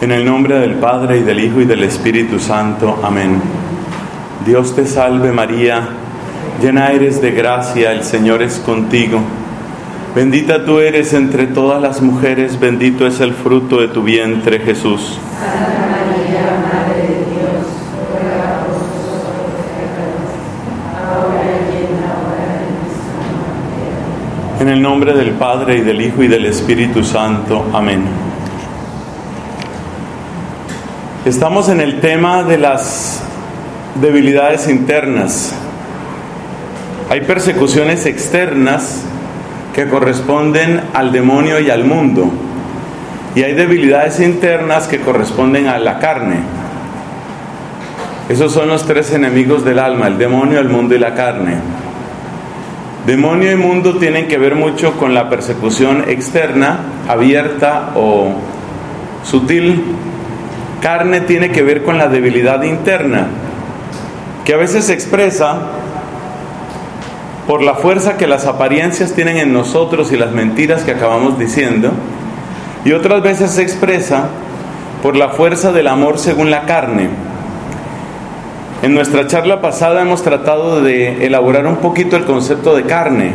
En el nombre del Padre, y del Hijo, y del Espíritu Santo. Amén. Dios te salve María, llena eres de gracia, el Señor es contigo. Bendita tú eres entre todas las mujeres, bendito es el fruto de tu vientre, Jesús. Santa María, Madre de Dios, ruega por nosotros pecadores, ahora y en la hora de nuestra muerte. En el nombre del Padre, y del Hijo, y del Espíritu Santo. Amén. Estamos en el tema de las debilidades internas. Hay persecuciones externas que corresponden al demonio y al mundo, y hay debilidades internas que corresponden a la carne. Esos son los tres enemigos del alma: el demonio, el mundo y la carne. Demonio y mundo tienen que ver mucho con la persecución externa, abierta o sutil. Carne tiene que ver con la debilidad interna, que a veces se expresa por la fuerza que las apariencias tienen en nosotros y las mentiras que acabamos diciendo, y otras veces se expresa por la fuerza del amor según la carne. En nuestra charla pasada hemos tratado de elaborar un poquito el concepto de carne.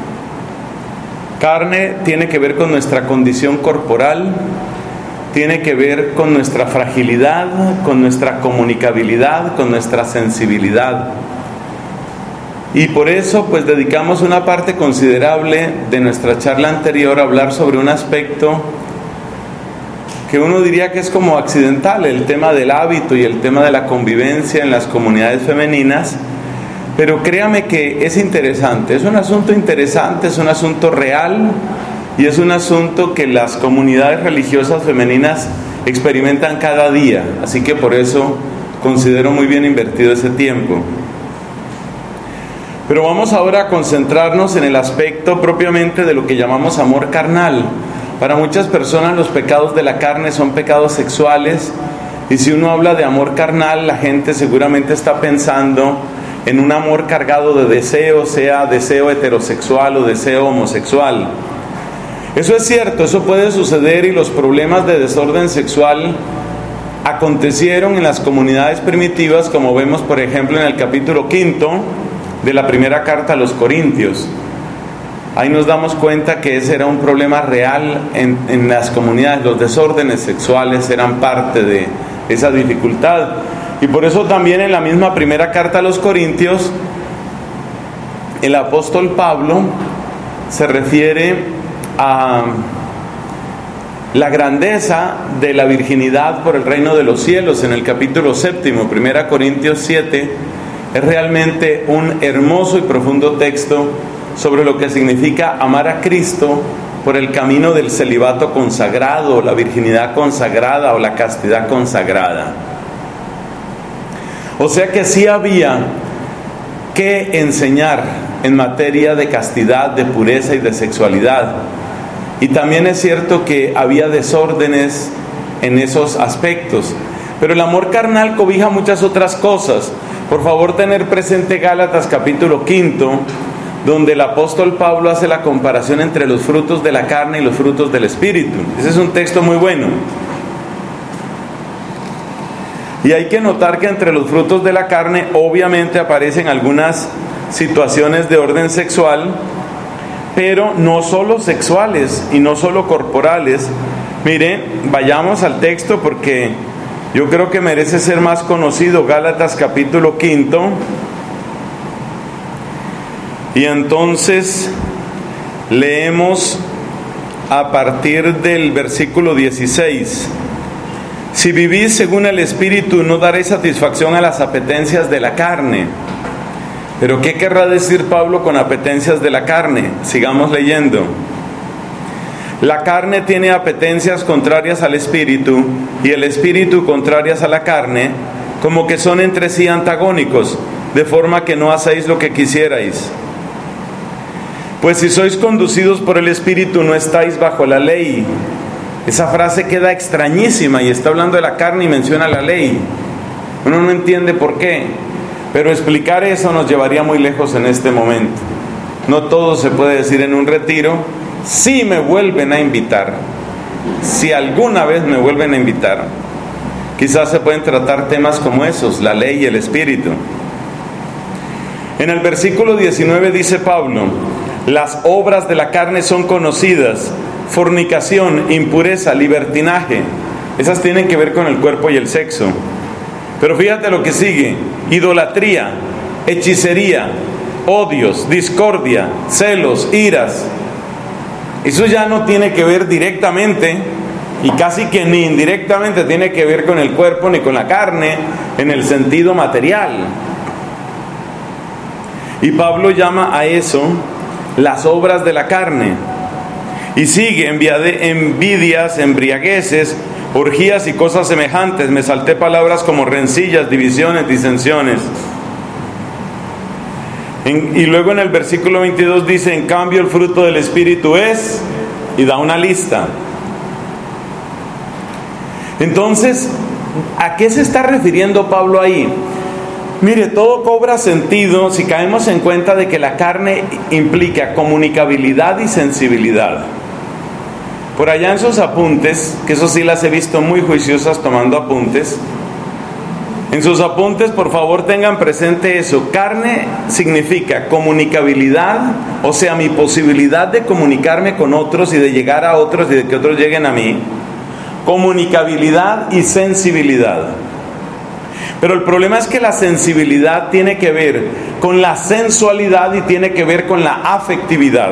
Carne tiene que ver con nuestra condición corporal, tiene que ver con nuestra fragilidad, con nuestra comunicabilidad, con nuestra sensibilidad. Y por eso pues dedicamos una parte considerable de nuestra charla anterior a hablar sobre un aspecto que uno diría que es como accidental, el tema del hábito y el tema de la convivencia en las comunidades femeninas. Pero créame que es interesante, es un asunto interesante, es un asunto real, y es un asunto que las comunidades religiosas femeninas experimentan cada día. Así que por eso considero muy bien invertido ese tiempo. Pero vamos ahora a concentrarnos en el aspecto propiamente de lo que llamamos amor carnal. Para muchas personas los pecados de la carne son pecados sexuales, y si uno habla de amor carnal, la gente seguramente está pensando en un amor cargado de deseo, sea deseo heterosexual o deseo homosexual. Eso es cierto, eso puede suceder, y los problemas de desorden sexual acontecieron en las comunidades primitivas, como vemos por ejemplo en el capítulo 5 de la primera carta a los Corintios. Ahí nos damos cuenta que ese era un problema real en las comunidades. Los desórdenes sexuales eran parte de esa dificultad, y por eso también en la misma primera carta a los Corintios el apóstol Pablo se refiere a la grandeza de la virginidad por el reino de los cielos. En el capítulo 7, 1 Corintios 7, es realmente un hermoso y profundo texto sobre lo que significa amar a Cristo por el camino del celibato consagrado, la virginidad consagrada o la castidad consagrada. O sea que sí había que enseñar en materia de castidad, de pureza y de sexualidad. Y también es cierto que había desórdenes en esos aspectos. Pero el amor carnal cobija muchas otras cosas. Por favor, tener presente Gálatas capítulo 5, donde el apóstol Pablo hace la comparación entre los frutos de la carne y los frutos del Espíritu. Ese es un texto muy bueno. Y hay que notar que entre los frutos de la carne obviamente aparecen algunas situaciones de orden sexual, pero no solo sexuales y no solo corporales. Mire, vayamos al texto porque yo creo que merece ser más conocido. Gálatas capítulo 5. Y entonces leemos a partir del versículo 16. Si vivís según el Espíritu, no daréis satisfacción a las apetencias de la carne. Pero ¿qué querrá decir Pablo con apetencias de la carne? Sigamos leyendo. La carne tiene apetencias contrarias al Espíritu, y el Espíritu contrarias a la carne, como que son entre sí antagónicos, de forma que no hacéis lo que quisierais. Pues si sois conducidos por el Espíritu, no estáis bajo la ley. Esa frase queda extrañísima, y está hablando de la carne y menciona la ley. Uno no entiende por qué, pero explicar eso nos llevaría muy lejos en este momento. No todo se puede decir en un retiro. Sí me vuelven a invitar, si alguna vez me vuelven a invitar, quizás se pueden tratar temas como esos, la ley y el espíritu. En el versículo 19 dice Pablo: las obras de la carne son conocidas: fornicación, impureza, libertinaje. Esas tienen que ver con el cuerpo y el sexo. Pero fíjate lo que sigue: idolatría, hechicería, odios, discordia, celos, iras. Eso ya no tiene que ver directamente, y casi que ni indirectamente tiene que ver con el cuerpo ni con la carne en el sentido material. Y Pablo llama a eso las obras de la carne. Y sigue: envidias, embriagueces, orgías y cosas semejantes. Me salté palabras como rencillas, divisiones, disensiones. Y luego en el versículo 22 dice: en cambio el fruto del Espíritu es, y da una lista. Entonces, ¿a qué se está refiriendo Pablo ahí? Mire, todo cobra sentido si caemos en cuenta de que la carne implica comunicabilidad y sensibilidad. Por allá en sus apuntes, que eso sí las he visto muy juiciosas tomando apuntes, en sus apuntes por favor tengan presente eso. Carne significa comunicabilidad, o sea, mi posibilidad de comunicarme con otros y de llegar a otros y de que otros lleguen a mí. Comunicabilidad y sensibilidad. Pero el problema es que la sensibilidad tiene que ver con la sensualidad y tiene que ver con la afectividad.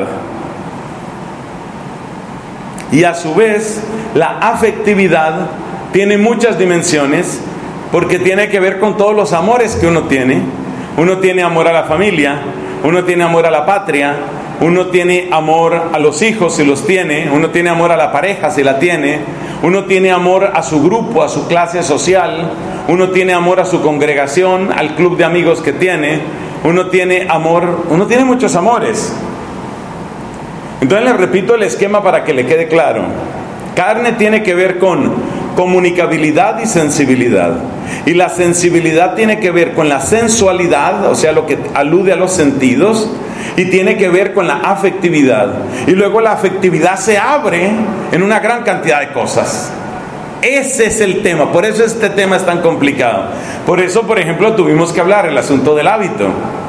Y a su vez, la afectividad tiene muchas dimensiones, porque tiene que ver con todos los amores que uno tiene. Uno tiene amor a la familia, uno tiene amor a la patria, uno tiene amor a los hijos si los tiene, uno tiene amor a la pareja si la tiene, uno tiene amor a su grupo, a su clase social, uno tiene amor a su congregación, al club de amigos que tiene, uno tiene amor, uno tiene muchos amores. Entonces les repito el esquema para que le quede claro. Carne tiene que ver con comunicabilidad y sensibilidad. Y la sensibilidad tiene que ver con la sensualidad, o sea, lo que alude a los sentidos, y tiene que ver con la afectividad. Y luego la afectividad se abre en una gran cantidad de cosas. Ese es el tema, por eso este tema es tan complicado. Por eso, por ejemplo, tuvimos que hablar el asunto del hábito.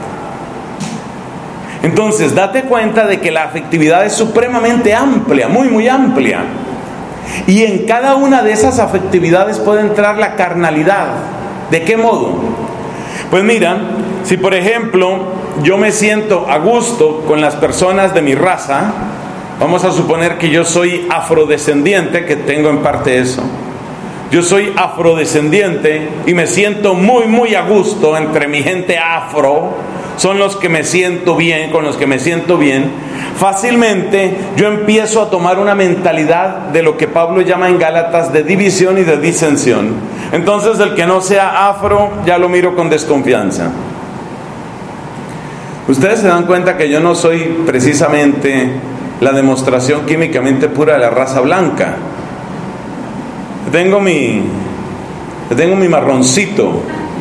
Entonces, date cuenta de que la afectividad es supremamente amplia, muy, muy amplia. Y en cada una de esas afectividades puede entrar la carnalidad. ¿De qué modo? Pues mira, si por ejemplo yo me siento a gusto con las personas de mi raza, vamos a suponer que yo soy afrodescendiente, que tengo en parte eso. Yo soy afrodescendiente y me siento muy, muy a gusto entre mi gente afro. Son los que me siento bien, con los que me siento bien. Fácilmente yo empiezo a tomar una mentalidad de lo que Pablo llama en Gálatas de división y de disensión. Entonces el que no sea afro ya lo miro con desconfianza. Ustedes se dan cuenta que yo no soy precisamente la demostración químicamente pura de la raza blanca. Tengo mi marroncito,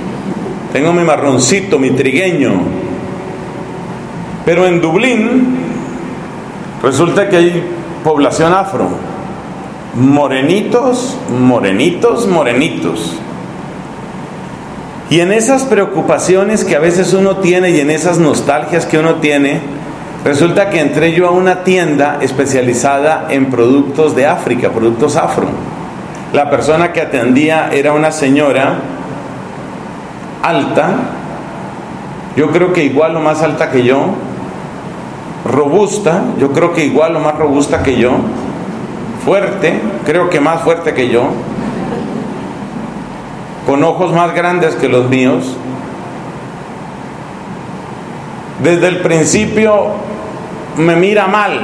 mi trigueño. Pero en Dublín resulta que hay población afro, morenitos. Y en esas preocupaciones que a veces uno tiene y en esas nostalgias que uno tiene, resulta que entré yo a una tienda especializada en productos de África, productos afro. La persona que atendía era una señora alta, yo creo que igual o más alta que yo, robusta, yo creo que igual o más robusta que yo, fuerte, creo que más fuerte que yo, con ojos más grandes que los míos. Desde el principio me mira mal,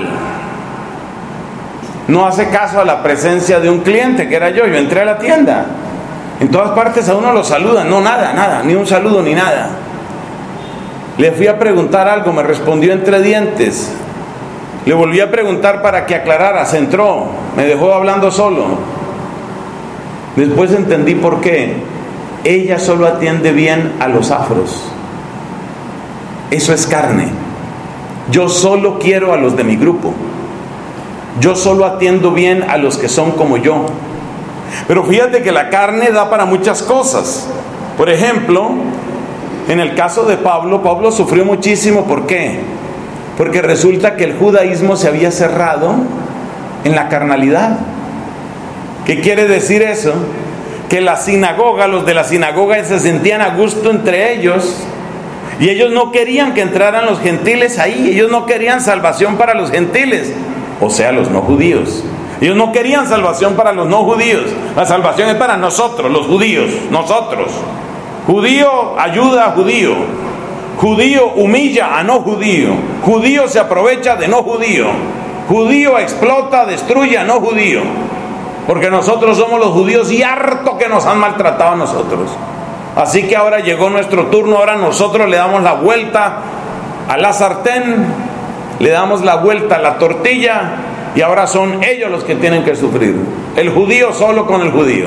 no hace caso a la presencia de un cliente que era yo entré a la tienda. En todas partes a uno lo saludan, no, nada, ni un saludo ni nada. Le fui a preguntar algo, me respondió entre dientes. Le volví a preguntar para que aclarara, se entró, me dejó hablando solo. Después entendí por qué. Ella solo atiende bien a los afros. Eso es carne. Yo solo quiero a los de mi grupo. Yo solo atiendo bien a los que son como yo. Pero fíjate que la carne da para muchas cosas. Por ejemplo, en el caso de Pablo, Pablo sufrió muchísimo. ¿Por qué? Porque resulta que el judaísmo se había cerrado en la carnalidad. ¿Qué quiere decir eso? Que la sinagoga, los de la sinagoga se sentían a gusto entre ellos, y ellos no querían que entraran los gentiles ahí. Ellos no querían salvación para los gentiles, o sea, los no judíos. Ellos no querían salvación para los no judíos. La salvación es para nosotros, los judíos, nosotros. Judío ayuda a judío. Judío humilla a no judío. Judío se aprovecha de no judío. Judío explota, destruye a no judío. Porque nosotros somos los judíos y harto que nos han maltratado a nosotros. Así que ahora llegó nuestro turno. Ahora nosotros le damos la vuelta a la sartén, le damos la vuelta a la tortilla, y ahora son ellos los que tienen que sufrir. El judío solo con el judío.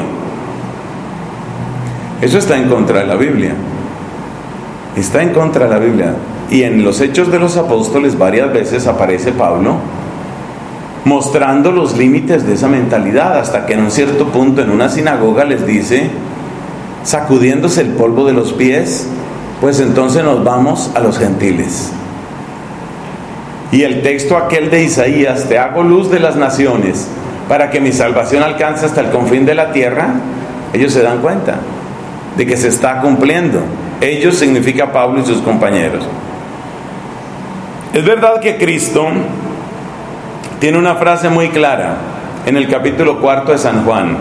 Eso está en contra de la Biblia. Está en contra de la Biblia. Y en los Hechos de los Apóstoles varias veces aparece Pablo mostrando los límites de esa mentalidad, hasta que en un cierto punto en una sinagoga les dice, sacudiéndose el polvo de los pies, pues entonces nos vamos a los gentiles. Y el texto aquel de Isaías, te hago luz de las naciones para que mi salvación alcance hasta el confín de la tierra, ellos se dan cuenta de que se está cumpliendo. Ellos significa Pablo y sus compañeros. Es verdad que Cristo tiene una frase muy clara en el capítulo 4 de San Juan.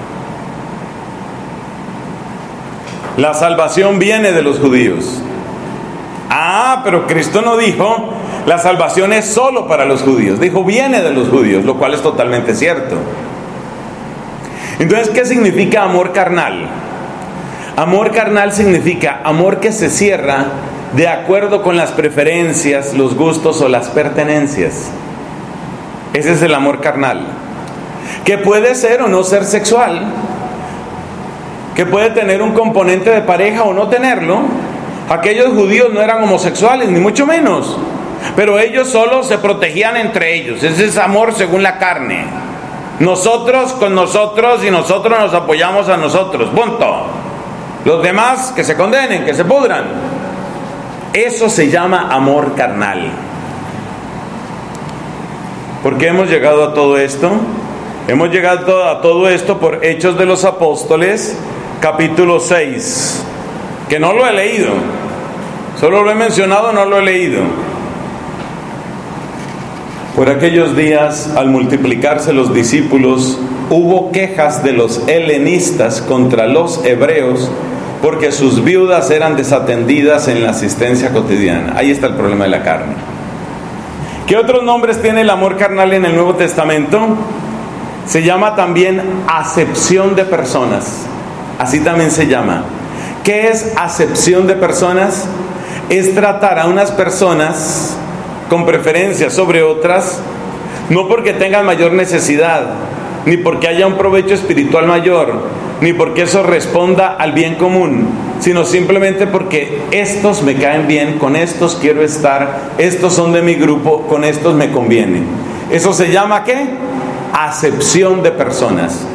La salvación viene de los judíos. Pero Cristo no dijo la salvación es solo para los judíos. Dijo viene de los judíos, lo cual es totalmente cierto. Entonces, ¿qué significa amor carnal? Amor carnal significa amor que se cierra de acuerdo con las preferencias, los gustos o las pertenencias. Ese es el amor carnal, que puede ser o no ser sexual, que puede tener un componente de pareja o no tenerlo. Aquellos judíos no eran homosexuales, ni mucho menos, pero ellos solo se protegían entre ellos. Ese es amor según la carne. Nosotros con nosotros, y nosotros nos apoyamos a nosotros, punto. Los demás que se condenen, que se pudran. Eso se llama amor carnal. ¿Por qué hemos llegado a todo esto? Hemos llegado a todo esto por Hechos de los Apóstoles, capítulo 6, que no lo he leído, solo lo he mencionado, no lo he leído. Por aquellos días, al multiplicarse los discípulos, hubo quejas de los helenistas contra los hebreos, porque sus viudas eran desatendidas en la asistencia cotidiana. Ahí está el problema de la carne. ¿Qué otros nombres tiene el amor carnal en el Nuevo Testamento? Se llama también acepción de personas. Así también se llama. ¿Qué es acepción de personas? Es tratar a unas personas con preferencia sobre otras, no porque tengan mayor necesidad, ni porque haya un provecho espiritual mayor, ni porque eso responda al bien común, sino simplemente porque estos me caen bien, con estos quiero estar, estos son de mi grupo, con estos me conviene. Eso se llama ¿qué? Acepción de personas.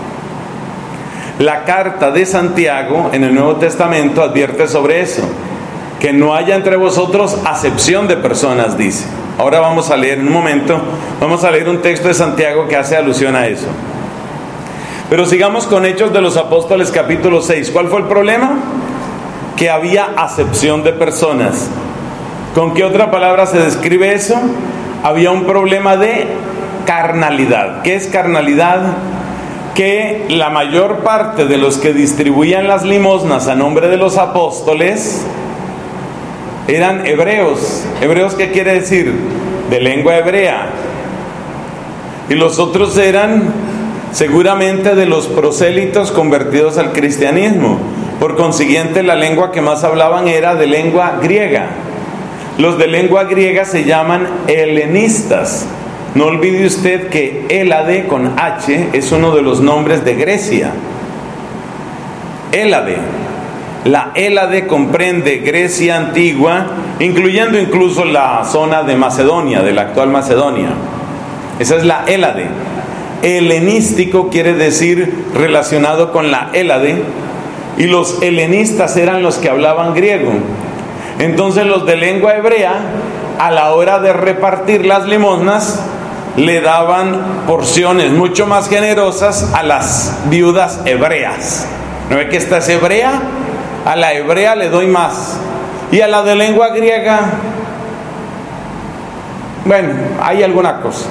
La carta de Santiago en el Nuevo Testamento advierte sobre eso, que no haya entre vosotros acepción de personas, dice. Ahora vamos a leer en un momento, vamos a leer un texto de Santiago que hace alusión a eso. Pero sigamos con Hechos de los Apóstoles capítulo 6. ¿Cuál fue el problema? Que había acepción de personas. ¿Con qué otra palabra se describe eso? Había un problema de carnalidad. ¿Qué es carnalidad? Que la mayor parte de los que distribuían las limosnas a nombre de los apóstoles eran hebreos. ¿Hebreos qué quiere decir? De lengua hebrea. Y los otros eran seguramente de los prosélitos convertidos al cristianismo. Por consiguiente, la lengua que más hablaban era de lengua griega. Los de lengua griega se llaman helenistas. No olvide usted que Hélade con H es uno de los nombres de Grecia. Hélade. La Hélade comprende Grecia antigua, incluyendo incluso la zona de Macedonia, de la actual Macedonia. Esa es la Hélade. Helenístico quiere decir relacionado con la Hélade, y los helenistas eran los que hablaban griego. Entonces los de lengua hebrea, a la hora de repartir las limosnas, le daban porciones mucho más generosas a las viudas hebreas. ¿No ve que esta es hebrea? A la hebrea le doy más, y a la de lengua griega, bueno, hay alguna cosa.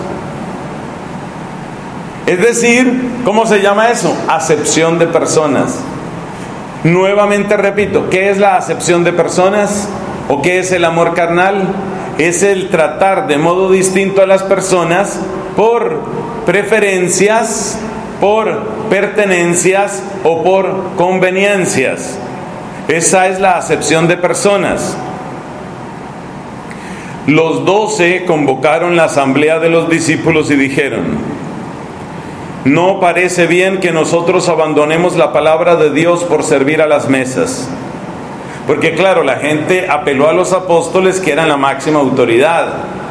Es decir, ¿cómo se llama eso? Acepción de personas. Nuevamente repito, ¿qué es la acepción de personas? ¿O qué es el amor carnal? Es el tratar de modo distinto a las personas por preferencias, por pertenencias o por conveniencias. Esa es la acepción de personas. Los 12 convocaron la asamblea de los discípulos y dijeron: no parece bien que nosotros abandonemos la palabra de Dios por servir a las mesas. Porque claro, la gente apeló a los apóstoles, que eran la máxima autoridad.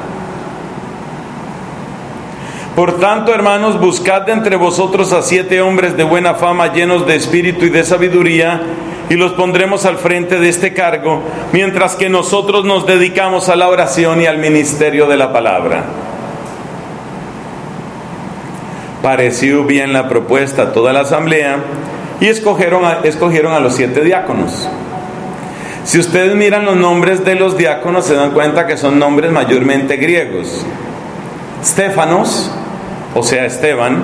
Por tanto, hermanos, buscad de entre vosotros a 7 hombres de buena fama, llenos de espíritu y de sabiduría, y los pondremos al frente de este cargo, mientras que nosotros nos dedicamos a la oración y al ministerio de la palabra. Pareció bien la propuesta a toda la asamblea, y escogieron a los 7 diáconos. Si ustedes miran los nombres de los diáconos, se dan cuenta que son nombres mayormente griegos. Stefanos, o sea Esteban.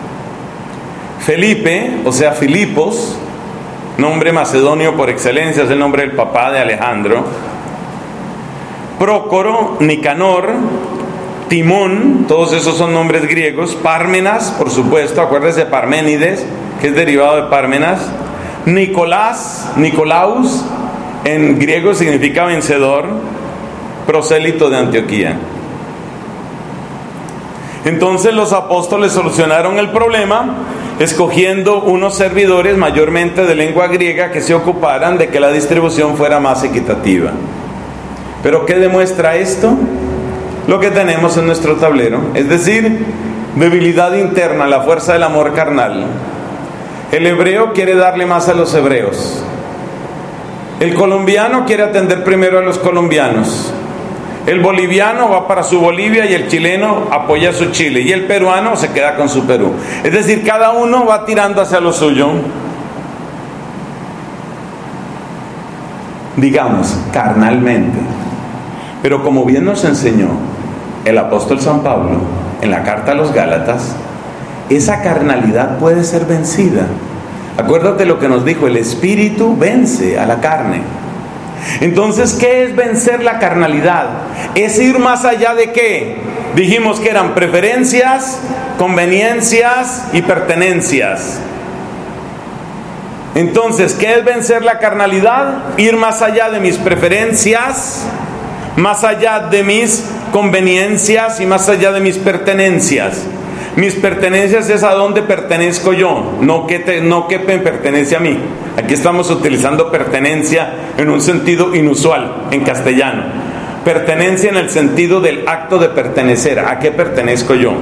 Felipe, o sea Filipos, nombre macedonio por excelencia, es el nombre del papá de Alejandro. Prócoro, Nicanor, Timón, todos esos son nombres griegos. Pármenas, por supuesto, acuérdense de Parménides, que es derivado de Pármenas. Nicolás, Nicolaus, en griego significa vencedor, prosélito de Antioquía. Entonces los apóstoles solucionaron el problema escogiendo unos servidores mayormente de lengua griega que se ocuparan de que la distribución fuera más equitativa. ¿Pero qué demuestra esto? Lo que tenemos en nuestro tablero, es decir, debilidad interna, la fuerza del amor carnal. El hebreo quiere darle más a los hebreos. El colombiano quiere atender primero a los colombianos. El boliviano va para su Bolivia y el chileno apoya su Chile. Y el peruano se queda con su Perú. Es decir, cada uno va tirando hacia lo suyo. Digamos, carnalmente. Pero como bien nos enseñó el apóstol San Pablo en la carta a los Gálatas, esa carnalidad puede ser vencida. Acuérdate lo que nos dijo: el espíritu vence a la carne. Entonces, ¿qué es vencer la carnalidad? Es ir más allá de ¿qué? Dijimos que eran preferencias, conveniencias y pertenencias. Entonces, ¿qué es vencer la carnalidad? Ir más allá de mis preferencias, más allá de mis conveniencias y más allá de mis pertenencias. Mis pertenencias es a dónde pertenezco yo, no que me pertenece a mí. Aquí estamos utilizando pertenencia en un sentido inusual en castellano. Pertenencia en el sentido del acto de pertenecer. ¿A qué pertenezco yo?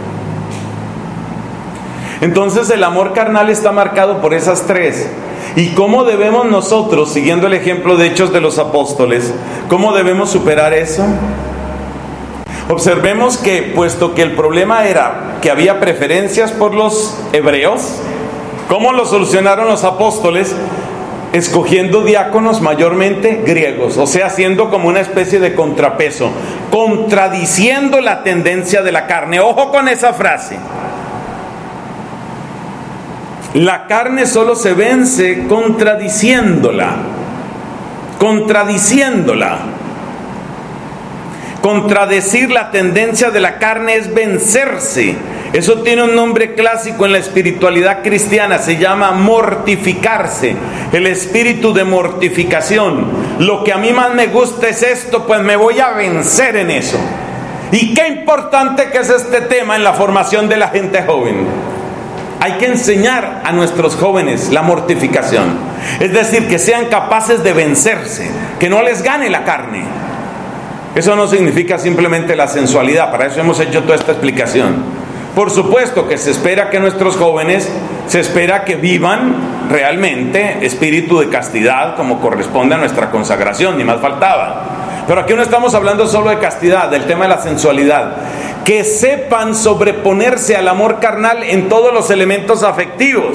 Entonces el amor carnal está marcado por esas 3. ¿Y cómo debemos nosotros, siguiendo el ejemplo de Hechos de los Apóstoles, cómo debemos superar eso? Observemos que, puesto que el problema era que había preferencias por los hebreos, ¿cómo lo solucionaron los apóstoles? Escogiendo diáconos mayormente griegos, o sea, haciendo como una especie de contrapeso, contradiciendo la tendencia de la carne. Ojo con esa frase. La carne solo se vence contradiciéndola. Contradecir la tendencia de la carne es vencerse. Eso tiene un nombre clásico en la espiritualidad cristiana, se llama mortificarse, el espíritu de mortificación. Lo que a mí más me gusta es esto, pues me voy a vencer en eso. Y qué importante que es este tema en la formación de la gente joven. Hay que enseñar a nuestros jóvenes la mortificación, es decir, que sean capaces de vencerse, que no les gane la carne. Eso no significa simplemente la sensualidad, para eso hemos hecho toda esta explicación. Por supuesto que se espera que nuestros jóvenes, se espera que vivan realmente espíritu de castidad como corresponde a nuestra consagración, ni más faltaba. Pero aquí no estamos hablando solo de castidad, del tema de la sensualidad. Que sepan sobreponerse al amor carnal en todos los elementos afectivos.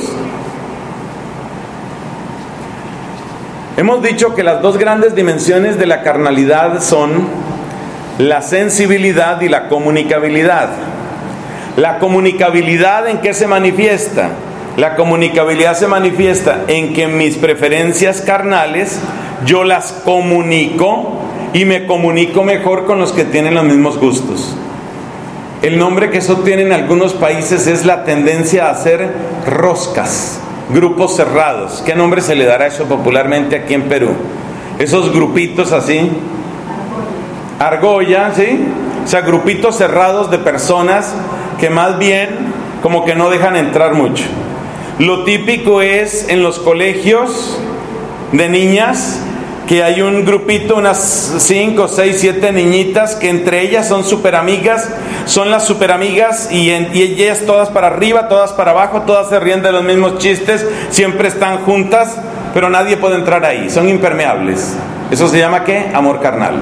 Hemos dicho que las dos grandes dimensiones de la carnalidad son la sensibilidad y la comunicabilidad. La comunicabilidad, ¿en qué se manifiesta? La comunicabilidad se manifiesta en que mis preferencias carnales yo las comunico y me comunico mejor con los que tienen los mismos gustos. El nombre que eso tiene en algunos países es la tendencia a hacer roscas, grupos cerrados. ¿Qué nombre se le dará a eso popularmente aquí en Perú? Esos grupitos así, argolla, ¿sí? O sea, grupitos cerrados de personas que más bien como que no dejan entrar mucho. Lo típico es en los colegios de niñas que hay un grupito, unas 5, 6, 7 niñitas que entre ellas son súper amigas, son las súper amigas y ellas todas para arriba, todas para abajo, todas se ríen de los mismos chistes, siempre están juntas, pero nadie puede entrar ahí, son impermeables. ¿Eso se llama qué? Amor carnal.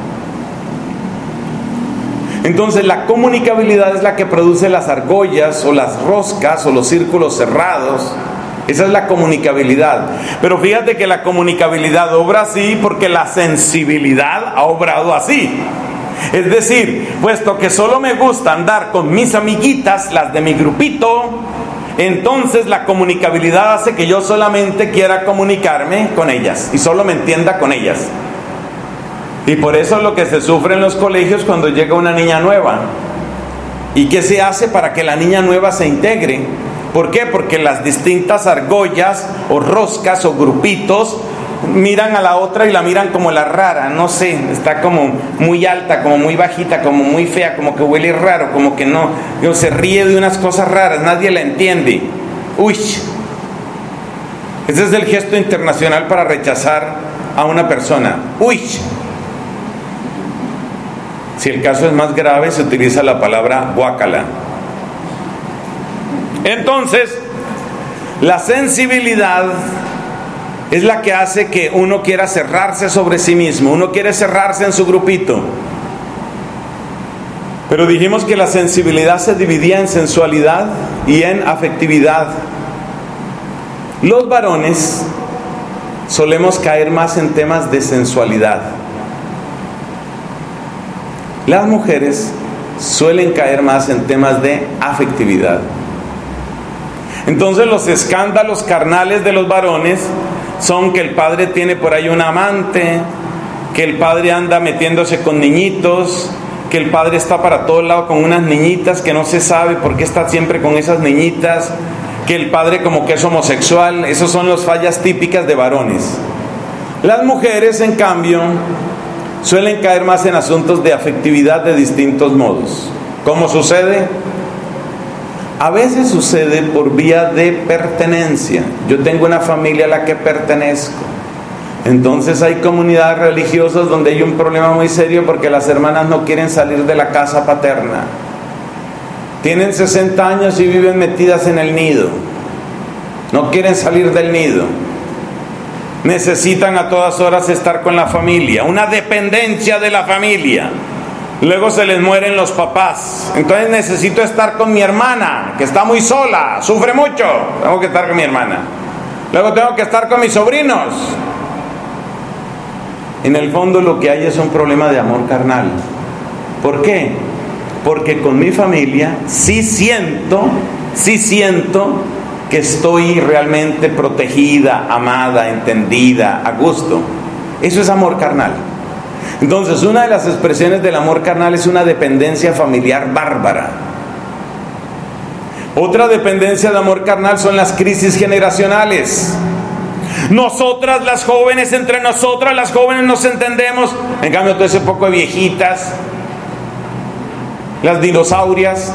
Entonces la comunicabilidad es la que produce las argollas o las roscas o los círculos cerrados. Esa es la comunicabilidad. Pero fíjate que la comunicabilidad obra así porque la sensibilidad ha obrado así. Es decir, puesto que solo me gusta andar con mis amiguitas, las de mi grupito, entonces la comunicabilidad hace que yo solamente quiera comunicarme con ellas y solo me entienda con ellas. Y por eso es lo que se sufre en los colegios cuando llega una niña nueva. ¿Y qué se hace para que la niña nueva se integre? ¿Por qué? Porque las distintas argollas o roscas o grupitos miran a la otra y la miran como la rara, no sé, está como muy alta, como muy bajita, como muy fea, como que huele raro, como que no, se ríe de unas cosas raras, nadie la entiende. Uy, ese es el gesto internacional para rechazar a una persona. Uy. Si el caso es más grave, se utiliza la palabra guácala. Entonces, la sensibilidad es la que hace que uno quiera cerrarse sobre sí mismo, uno quiere cerrarse en su grupito. Pero dijimos que la sensibilidad se dividía en sensualidad y en afectividad. Los varones solemos caer más en temas de sensualidad. Las mujeres suelen caer más en temas de afectividad. Entonces los escándalos carnales de los varones son que el padre tiene por ahí un amante, que el padre anda metiéndose con niñitos, que el padre está para todos lados con unas niñitas que no se sabe por qué está siempre con esas niñitas, que el padre como que es homosexual. Esas son las fallas típicas de varones. Las mujeres, en cambio, suelen caer más en asuntos de afectividad de distintos modos. ¿Cómo sucede? A veces sucede por vía de pertenencia. Yo tengo una familia a la que pertenezco. Entonces hay comunidades religiosas donde hay un problema muy serio porque las hermanas no quieren salir de la casa paterna. Tienen 60 años y viven metidas en el nido. No quieren salir del nido. Necesitan a todas horas estar con la familia, una dependencia de la familia. Luego se les mueren los papás, entonces necesito estar con mi hermana, que está muy sola, sufre mucho, tengo que estar con mi hermana. Luego tengo que estar con mis sobrinos. En el fondo lo que hay es un problema de amor carnal. ¿Por qué? Porque con mi familia sí siento que estoy realmente protegida, amada, entendida, a gusto. Eso es amor carnal. Entonces, una de las expresiones del amor carnal es una dependencia familiar bárbara. Otra dependencia de amor carnal son las crisis generacionales. Nosotras las jóvenes, entre nosotras las jóvenes nos entendemos. En cambio, todo ese poco de viejitas, las dinosaurias,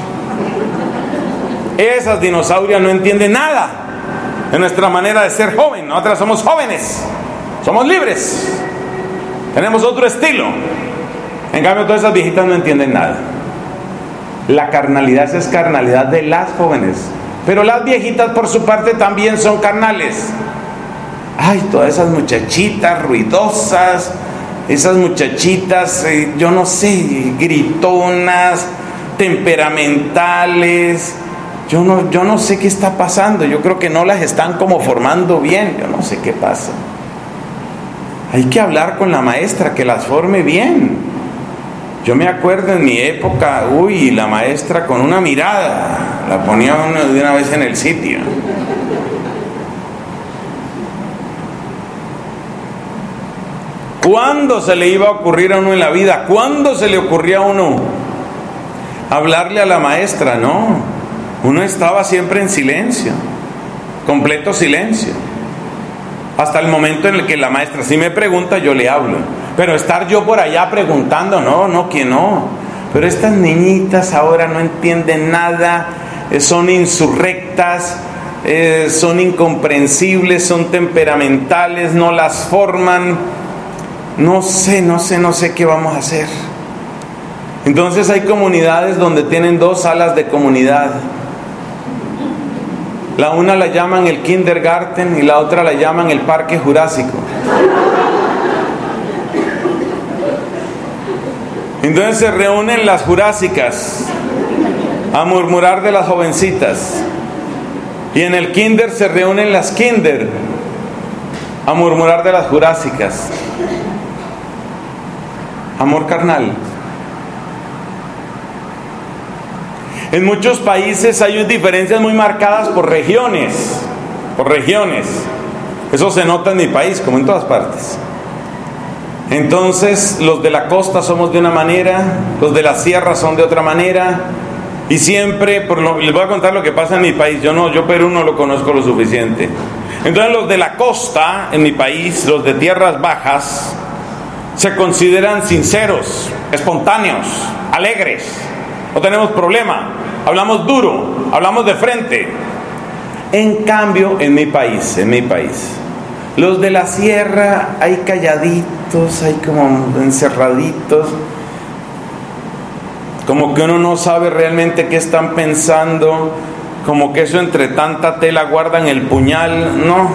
esas dinosaurias no entienden nada de nuestra manera de ser joven. Nosotras somos jóvenes, somos libres, tenemos otro estilo. En cambio, todas esas viejitas no entienden nada. La carnalidad, esa es carnalidad de las jóvenes. Pero las viejitas por su parte también son carnales. Ay, todas esas muchachitas ruidosas, esas muchachitas, yo no sé, gritonas, temperamentales. Yo no sé qué está pasando. Yo creo que no las están como formando bien. Yo no sé qué pasa. Hay que hablar con la maestra que las forme bien. Yo me acuerdo en mi época, la maestra con una mirada la ponía uno de una vez en el sitio. ¿Cuándo se le iba a ocurrir a uno en la vida? ¿Cuándo se le ocurría a uno hablarle a la maestra? No, uno estaba siempre en silencio, completo silencio, hasta el momento en el que la maestra, si me pregunta, yo le hablo. Pero estar yo por allá preguntando, no, que no. Pero estas niñitas ahora no entienden nada, son insurrectas, son incomprensibles, son temperamentales, no las forman. No sé qué vamos a hacer. Entonces hay comunidades donde tienen dos salas de comunidad. La una la llaman el kindergarten y la otra la llaman el parque jurásico. Entonces se reúnen las jurásicas a murmurar de las jovencitas. Y en el kinder se reúnen las kinder a murmurar de las jurásicas. Amor carnal. En muchos países hay diferencias muy marcadas por regiones. Eso se nota en mi país, como en todas partes. Entonces, los de la costa somos de una manera, los de la sierra son de otra manera, y siempre, les voy a contar lo que pasa en mi país. Yo Perú no lo conozco lo suficiente. Entonces, los de la costa, en mi país, los de tierras bajas, se consideran sinceros, espontáneos, alegres. No tenemos problema, hablamos duro, hablamos de frente. En cambio, en mi país, los de la sierra hay calladitos, hay como encerraditos, como que uno no sabe realmente qué están pensando, como que eso entre tanta tela guardan el puñal. No,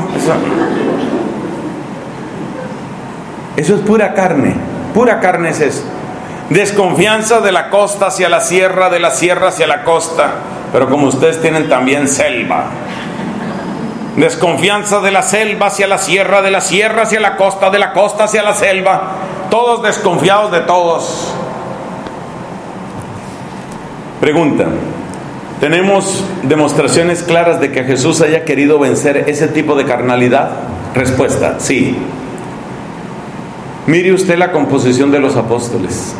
eso es pura carne es eso. Desconfianza de la costa hacia la sierra, de la sierra hacia la costa, pero como ustedes tienen también selva. Desconfianza de la selva hacia la sierra, de la sierra hacia la costa, de la costa hacia la selva, todos desconfiados de todos. Pregunta: ¿tenemos demostraciones claras de que Jesús haya querido vencer ese tipo de carnalidad? Respuesta: sí. Mire usted la composición de los apóstoles.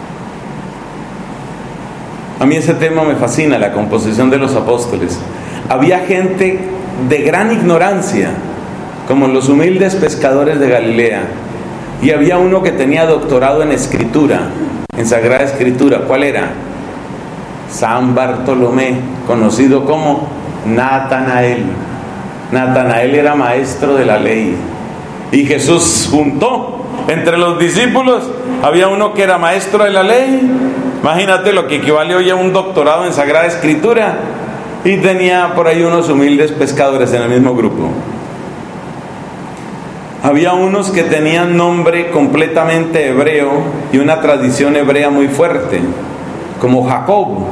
A mí ese tema me fascina, la composición de los apóstoles. Había gente de gran ignorancia, como los humildes pescadores de Galilea, y había uno que tenía doctorado en escritura, en Sagrada Escritura. ¿Cuál era? San Bartolomé, conocido como Natanael. Natanael era maestro de la ley, y Jesús juntó entre los discípulos, había uno que era maestro de la ley, imagínate lo que equivale hoy a un doctorado en Sagrada Escritura, y tenía por ahí unos humildes pescadores en el mismo grupo. Había unos que tenían nombre completamente hebreo y una tradición hebrea muy fuerte, como Jacobo,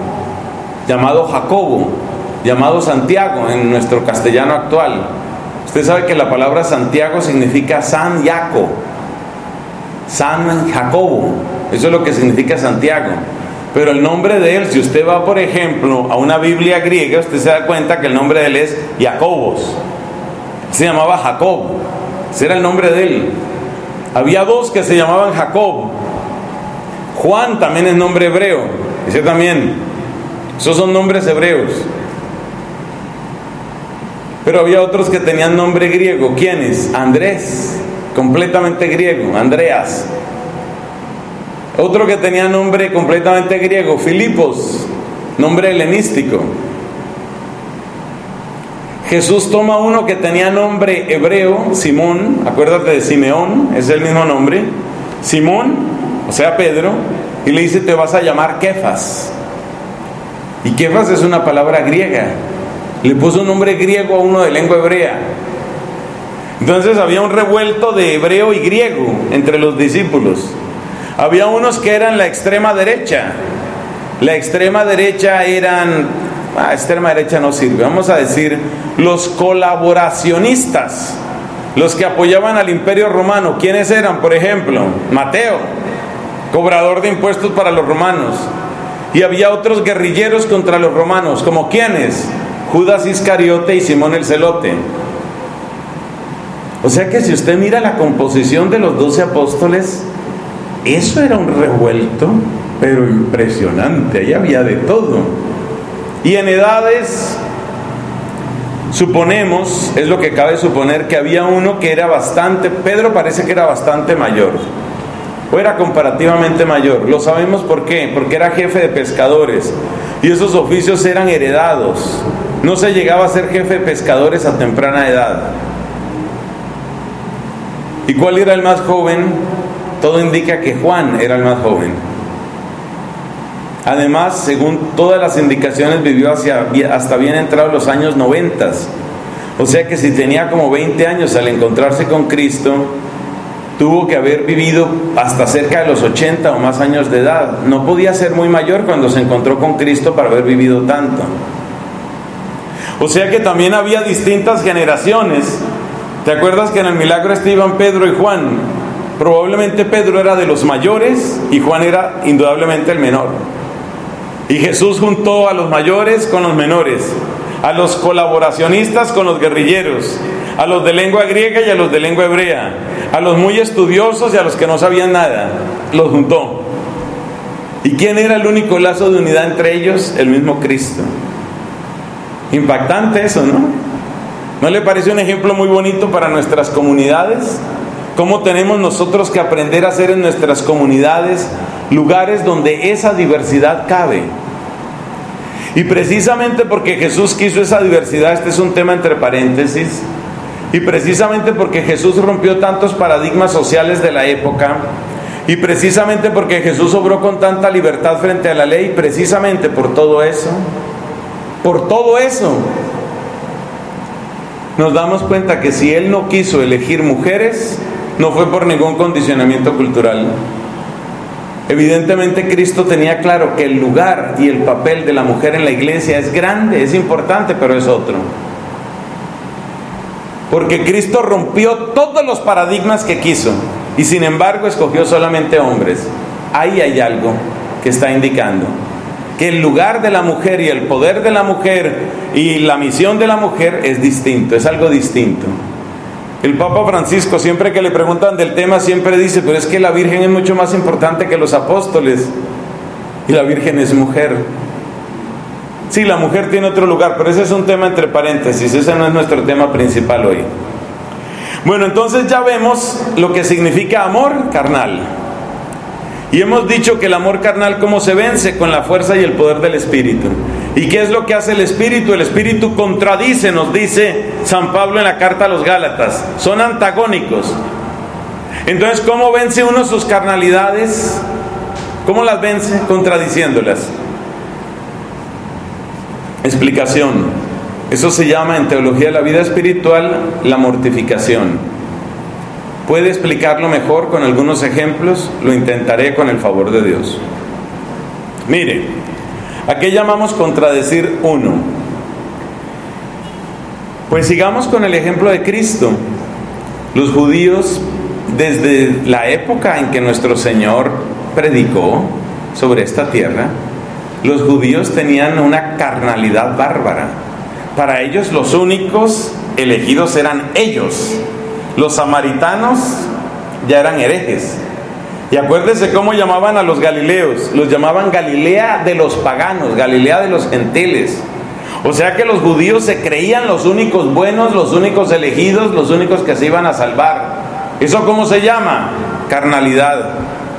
llamado Santiago en nuestro castellano actual. Usted sabe que la palabra Santiago significa San Jaco, San Jacobo, eso es lo que significa Santiago. Pero el nombre de él, si usted va por ejemplo a una Biblia griega, usted se da cuenta que el nombre de él es Jacobos. Se llamaba Jacob, ese era el nombre de él. Había dos que se llamaban Jacob. Juan también es nombre hebreo, ese también. Esos son nombres hebreos. Pero había otros que tenían nombre griego. ¿Quiénes? Andrés, completamente griego, Andreas. Otro que tenía nombre completamente griego, Filipos, nombre helenístico. Jesús toma uno que tenía nombre hebreo, Simón, acuérdate de Simeón, es el mismo nombre, Simón, o sea Pedro, y le dice: te vas a llamar Kefas. Y Kefas es una palabra griega. Le puso un nombre griego a uno de lengua hebrea. Entonces había un revuelto de hebreo y griego entre los discípulos. Había unos que eran la extrema derecha. La extrema derecha eran... extrema derecha no sirve. Vamos a decir los colaboracionistas, los que apoyaban al Imperio Romano. ¿Quiénes eran? Por ejemplo, Mateo, cobrador de impuestos para los romanos. Y había otros guerrilleros contra los romanos. ¿Como quiénes? Judas Iscariote y Simón el Celote. O sea que si usted mira la composición de los 12 apóstoles, eso era un revuelto, pero impresionante. Ahí había de todo. Y en edades, suponemos, es lo que cabe suponer, que había uno que era bastante, Pedro parece que era bastante mayor, o era comparativamente mayor. Lo sabemos por qué, porque era jefe de pescadores, y esos oficios eran heredados. No se llegaba a ser jefe de pescadores a temprana edad. ¿Y cuál era el más joven? Todo indica que Juan era el más joven. Además, según todas las indicaciones, vivió hasta bien entrados los años 90. O sea que si tenía como 20 años al encontrarse con Cristo, tuvo que haber vivido hasta cerca de los 80 o más años de edad. No podía ser muy mayor cuando se encontró con Cristo para haber vivido tanto. O sea que también había distintas generaciones. ¿Te acuerdas que en el milagro estaban Pedro y Juan? Probablemente Pedro era de los mayores y Juan era indudablemente el menor. Y Jesús juntó a los mayores con los menores, a los colaboracionistas con los guerrilleros, a los de lengua griega y a los de lengua hebrea, a los muy estudiosos y a los que no sabían nada. Los juntó. ¿Y quién era el único lazo de unidad entre ellos? El mismo Cristo. Impactante eso, ¿no? ¿No le parece un ejemplo muy bonito para nuestras comunidades? ¿Cómo tenemos nosotros que aprender a hacer en nuestras comunidades lugares donde esa diversidad cabe? Y precisamente porque Jesús quiso esa diversidad, este es un tema entre paréntesis, y precisamente porque Jesús rompió tantos paradigmas sociales de la época, y precisamente porque Jesús obró con tanta libertad frente a la ley, precisamente por todo eso, nos damos cuenta que si Él no quiso elegir mujeres, no fue por ningún condicionamiento cultural. Evidentemente Cristo tenía claro que el lugar y el papel de la mujer en la iglesia es grande, es importante, pero es otro. Porque Cristo rompió todos los paradigmas que quiso y sin embargo escogió solamente hombres. Ahí hay algo que está indicando que el lugar de la mujer y el poder de la mujer y la misión de la mujer es distinto, es algo distinto. El Papa Francisco, siempre que le preguntan del tema, siempre dice: pero es que la Virgen es mucho más importante que los apóstoles, y la Virgen es mujer. Sí, la mujer tiene otro lugar, pero ese es un tema entre paréntesis, ese no es nuestro tema principal hoy. Bueno, entonces ya vemos lo que significa amor carnal. Y hemos dicho que el amor carnal, ¿cómo se vence? Con la fuerza y el poder del Espíritu. ¿Y qué es lo que hace el Espíritu? El Espíritu contradice, nos dice San Pablo en la carta a los Gálatas. Son antagónicos. Entonces, ¿cómo vence uno sus carnalidades? ¿Cómo las vence? Contradiciéndolas. Explicación. Eso se llama en teología de la vida espiritual la mortificación. ¿Puede explicarlo mejor con algunos ejemplos? Lo intentaré con el favor de Dios. Mire, ¿a qué llamamos contradecir uno? Pues sigamos con el ejemplo de Cristo. Los judíos, desde la época en que nuestro Señor predicó sobre esta tierra, los judíos tenían una carnalidad bárbara. Para ellos los únicos elegidos eran ellos. Los samaritanos ya eran herejes. Y acuérdense cómo llamaban a los galileos. Los llamaban Galilea de los paganos, Galilea de los gentiles. O sea que los judíos se creían los únicos buenos, los únicos elegidos, los únicos que se iban a salvar. ¿Eso cómo se llama? Carnalidad.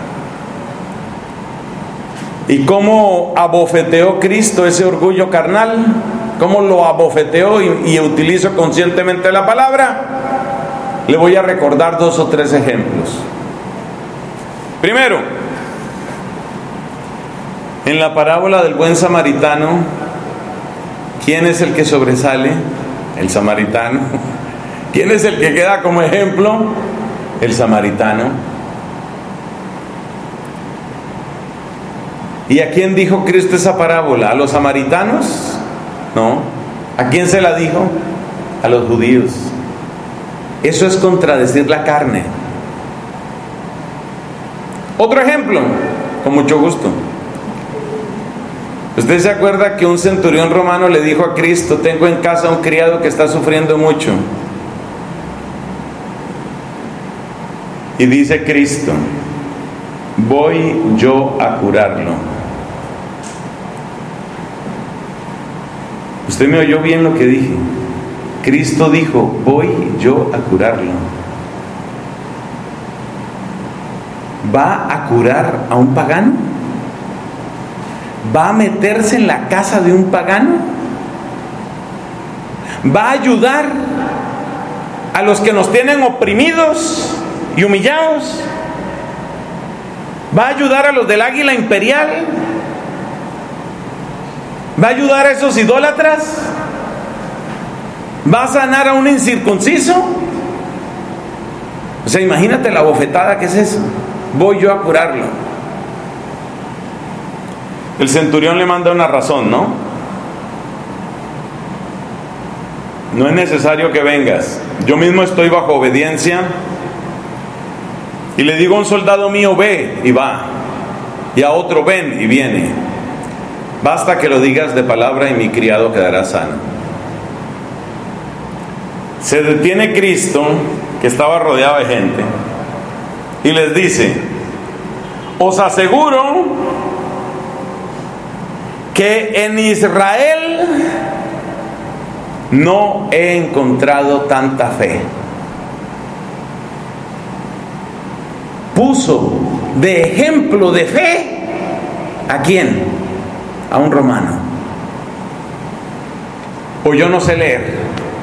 ¿Y cómo abofeteó Cristo ese orgullo carnal? ¿Cómo lo abofeteó? Y utilizo conscientemente la palabra. Le voy a recordar 2 o 3 ejemplos. Primero, En la parábola del buen samaritano, ¿quién es el que sobresale? El samaritano. ¿Quién es el que queda como ejemplo? El samaritano. ¿Y a quién dijo Cristo esa parábola? ¿A los samaritanos? No. ¿A quién se la dijo? A los judíos. Eso es contradecir la carne. Otro ejemplo, con mucho gusto. ¿Usted se acuerda que un centurión romano le dijo a Cristo: tengo en casa un criado que está sufriendo mucho? Y dice Cristo: voy yo a curarlo. Usted me oyó bien lo que dije. Cristo dijo: voy yo a curarlo. ¿Va a curar a un pagano? ¿Va a meterse en la casa de un pagano? ¿Va a ayudar a los que nos tienen oprimidos y humillados? ¿Va a ayudar a los del águila imperial? ¿Va a ayudar a esos idólatras? ¿Va a sanar a un incircunciso? O sea, imagínate la bofetada que es eso. Voy yo a curarlo. El centurión le manda una razón, ¿no? No es necesario que vengas. Yo mismo estoy bajo obediencia. Y le digo a un soldado mío: ve, y va. Y a otro: ven, y viene. Basta que lo digas de palabra y mi criado quedará sano. Se detiene Cristo, que estaba rodeado de gente, y les dice: os aseguro que en Israel no he encontrado tanta fe. Puso de ejemplo de fe ¿a quién? A un romano. O yo no sé leer,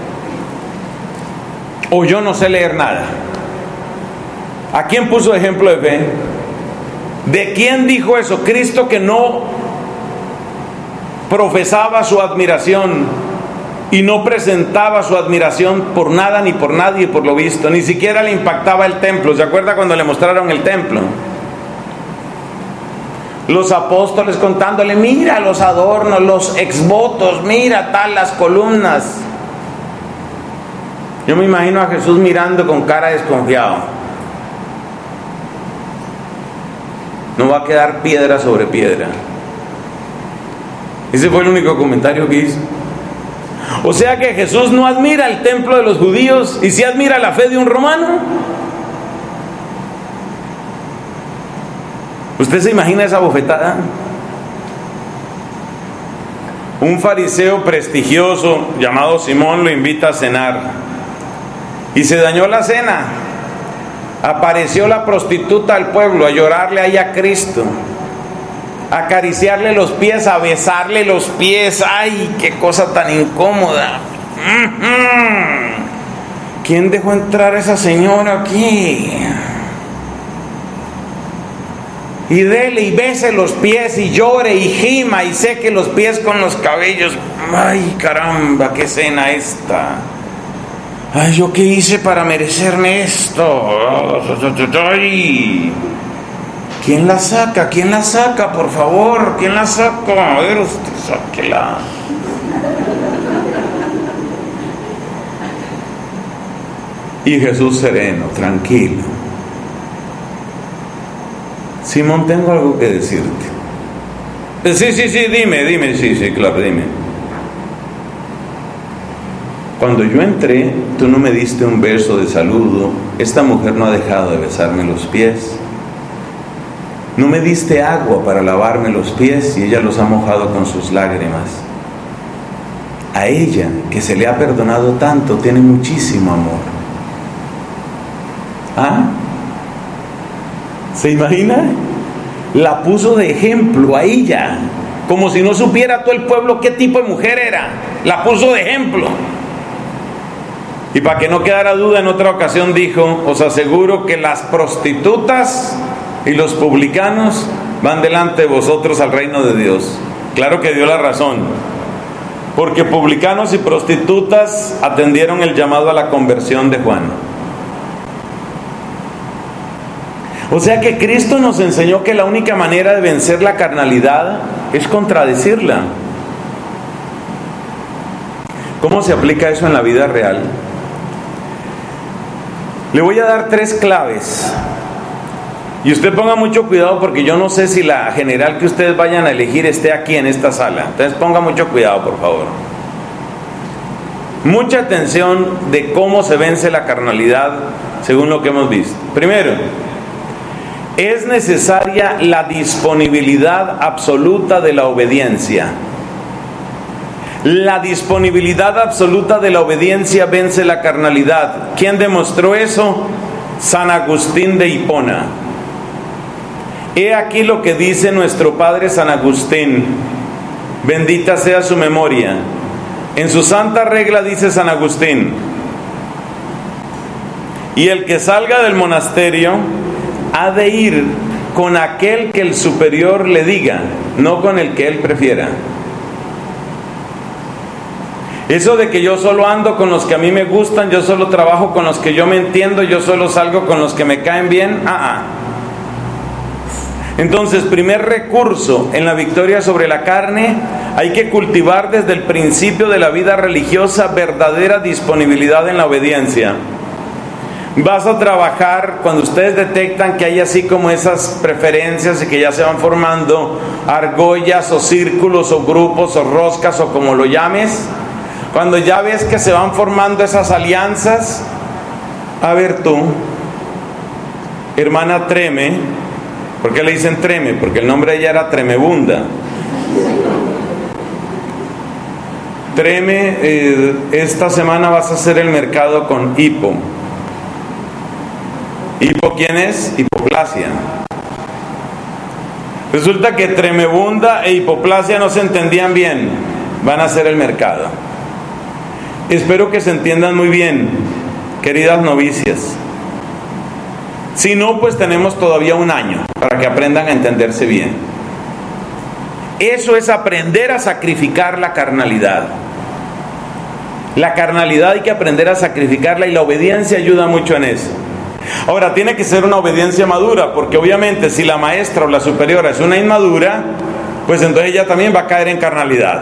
o yo no sé leer nada. ¿A quién puso ejemplo de fe? ¿De quién dijo eso? Cristo, que no profesaba su admiración y no presentaba su admiración por nada ni por nadie, por lo visto. Ni siquiera le impactaba el templo. ¿Se acuerda cuando le mostraron el templo? Los apóstoles contándole: mira los adornos, los exvotos, mira tal, las columnas. Yo me imagino a Jesús mirando con cara desconfiado. No va a quedar piedra sobre piedra. Ese fue el único comentario que hizo. O sea que Jesús no admira el templo de los judíos, y sí admira la fe de un romano. ¿Usted se imagina esa bofetada? Un fariseo prestigioso llamado Simón lo invita a cenar, y se dañó la cena. Apareció la prostituta al pueblo a llorarle ahí a Cristo, a acariciarle los pies, a besarle los pies. ¡Ay, qué cosa tan incómoda! ¿Quién dejó entrar a esa señora aquí? Y dele y bese los pies y llore y gima y seque los pies con los cabellos. ¡Ay, caramba, qué cena esta! ¡Ay, yo qué hice para merecerme esto! ¡Ay! ¿Quién la saca? ¿Quién la saca, por favor? ¿Quién la saca? A ver, usted sáquela. Y Jesús sereno, tranquilo: Simón, tengo algo que decirte. Sí, dime, sí, claro, dime. Cuando yo entré, tú no me diste un beso de saludo. Esta mujer no ha dejado de besarme los pies. No me diste agua para lavarme los pies y ella los ha mojado con sus lágrimas. A ella, que se le ha perdonado tanto, tiene muchísimo amor. ¿Ah? ¿Se imagina? La puso de ejemplo a ella, como si no supiera todo el pueblo qué tipo de mujer era. La puso de ejemplo. Y para que no quedara duda, en otra ocasión dijo: os aseguro que las prostitutas y los publicanos van delante de vosotros al reino de Dios. Claro que dio la razón, porque publicanos y prostitutas atendieron el llamado a la conversión de Juan. O sea que Cristo nos enseñó que la única manera de vencer la carnalidad es contradecirla. ¿Cómo se aplica eso en la vida real? Le voy a dar 3 claves. Y usted ponga mucho cuidado, porque yo no sé si la general que ustedes vayan a elegir esté aquí en esta sala. Entonces ponga mucho cuidado, por favor. Mucha atención de cómo se vence la carnalidad según lo que hemos visto. Primero, es necesaria la disponibilidad absoluta de la obediencia. La disponibilidad absoluta de la obediencia vence la carnalidad. ¿Quién demostró eso? San Agustín de Hipona. He aquí lo que dice nuestro padre San Agustín, bendita sea su memoria. En su santa regla dice San Agustín: y el que salga del monasterio ha de ir con aquel que el superior le diga, no con el que él prefiera. Eso de que yo solo ando con los que a mí me gustan, yo solo trabajo con los que yo me entiendo, yo solo salgo con los que me caen bien, Entonces, primer recurso en la victoria sobre la carne, hay que cultivar desde el principio de la vida religiosa verdadera disponibilidad en la obediencia. Vas a trabajar cuando ustedes detectan que hay así como esas preferencias y que ya se van formando argollas o círculos o grupos o roscas o como lo llames. Cuando ya ves que se van formando esas alianzas, a ver tú, hermana Treme, ¿por qué le dicen Treme? Porque el nombre de ella era Tremebunda. Treme, esta semana vas a hacer el mercado con Hipo. ¿Hipo quién es? Hipoplasia. Resulta que Tremebunda e Hipoplasia no se entendían bien. Van a hacer el mercado. Espero que se entiendan muy bien, queridas novicias. Si no, pues tenemos todavía un año para que aprendan a entenderse bien. Eso es aprender a sacrificar la carnalidad. La carnalidad hay que aprender a sacrificarla, y la obediencia ayuda mucho en eso. Ahora, tiene que ser una obediencia madura, porque obviamente si la maestra o la superiora es una inmadura, pues entonces ella también va a caer en carnalidad.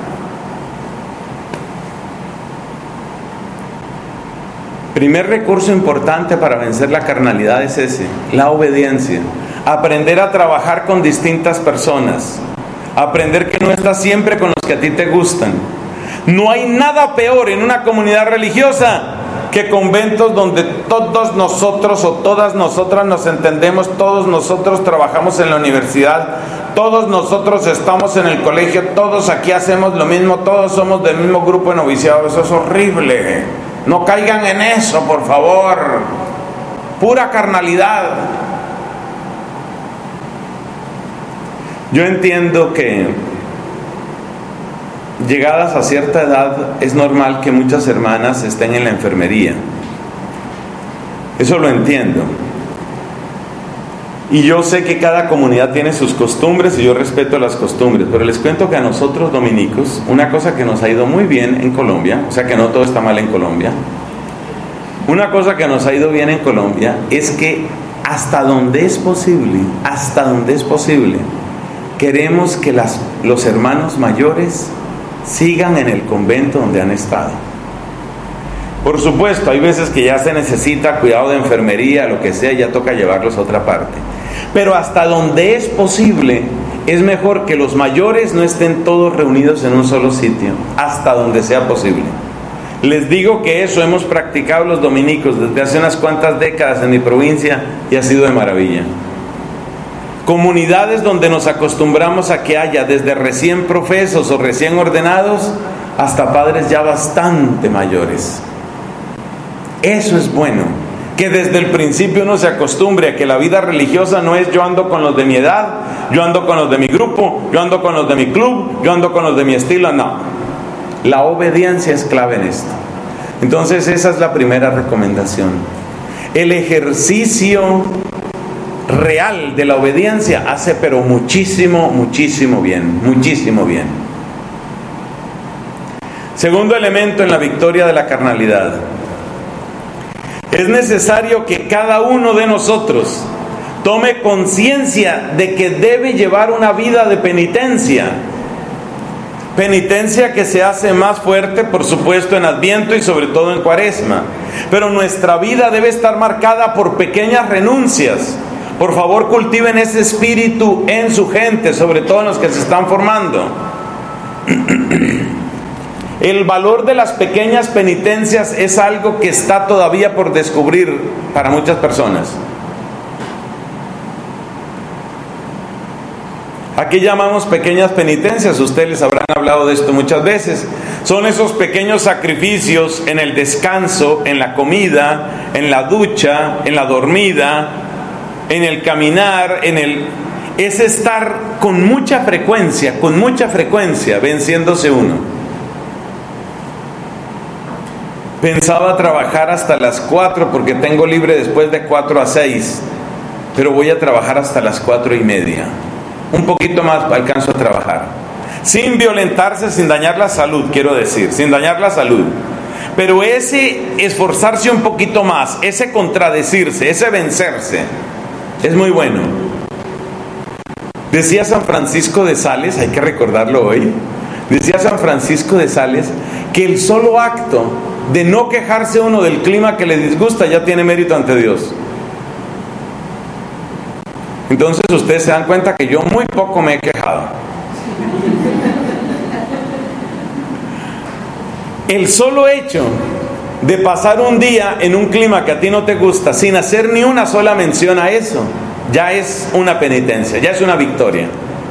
Primer recurso importante para vencer la carnalidad es ese, la obediencia. Aprender a trabajar con distintas personas. Aprender que no estás siempre con los que a ti te gustan. No hay nada peor en una comunidad religiosa que conventos donde todos nosotros o todas nosotras nos entendemos, todos nosotros trabajamos en la universidad, todos nosotros estamos en el colegio, todos aquí hacemos lo mismo, todos somos del mismo grupo de noviciado. Eso es horrible. No caigan en eso, por favor. Pura carnalidad. Yo entiendo que llegadas a cierta edad es normal que muchas hermanas estén en la enfermería. Eso lo entiendo. Y yo sé que cada comunidad tiene sus costumbres y yo respeto las costumbres, pero les cuento que a nosotros dominicos, una cosa que nos ha ido muy bien en Colombia, o sea que no todo está mal en Colombia, una cosa que nos ha ido bien en Colombia es que hasta donde es posible, queremos que los hermanos mayores sigan en el convento donde han estado. Por supuesto, hay veces que ya se necesita cuidado de enfermería, lo que sea, ya toca llevarlos a otra parte. Pero hasta donde es posible, es mejor que los mayores no estén todos reunidos en un solo sitio, hasta donde sea posible. Les digo que eso hemos practicado los dominicos desde hace unas cuantas décadas en mi provincia y ha sido de maravilla. Comunidades donde nos acostumbramos a que haya desde recién profesos o recién ordenados hasta padres ya bastante mayores. Eso es bueno, que desde el principio uno se acostumbre a que la vida religiosa no es yo ando con los de mi edad, yo ando con los de mi grupo, yo ando con los de mi club, yo ando con los de mi estilo. No, la obediencia es clave en esto. Entonces esa es la primera recomendación. El ejercicio real de la obediencia hace pero muchísimo, muchísimo bien, muchísimo bien. Segundo elemento en la victoria de la carnalidad. Es necesario que cada uno de nosotros tome conciencia de que debe llevar una vida de penitencia. Penitencia que se hace más fuerte, por supuesto, en Adviento y sobre todo en Cuaresma. Pero nuestra vida debe estar marcada por pequeñas renuncias. Por favor, cultiven ese espíritu en su gente, sobre todo en los que se están formando. El valor de las pequeñas penitencias es algo que está todavía por descubrir para muchas personas. Aquí llamamos pequeñas penitencias, ustedes les habrán hablado de esto muchas veces. Son esos pequeños sacrificios en el descanso, en la comida, en la ducha, en la dormida, en el caminar, es estar con mucha frecuencia, venciéndose uno. Pensaba trabajar hasta las 4 porque tengo libre después de 4 a 6, pero voy a trabajar hasta las 4:30. Un poquito más alcanzo a trabajar. Sin violentarse, sin dañar la salud, quiero decir, sin dañar la salud. Pero ese esforzarse un poquito más, ese contradecirse, ese vencerse, es muy bueno. Decía San Francisco de Sales, hay que recordarlo hoy, decía San Francisco de Sales que el solo acto de no quejarse uno del clima que le disgusta ya tiene mérito ante Dios. Entonces ustedes se dan cuenta que yo muy poco me he quejado. El solo hecho de pasar un día en un clima que a ti no te gusta sin hacer ni una sola mención a eso, ya es una penitencia, ya es una victoria.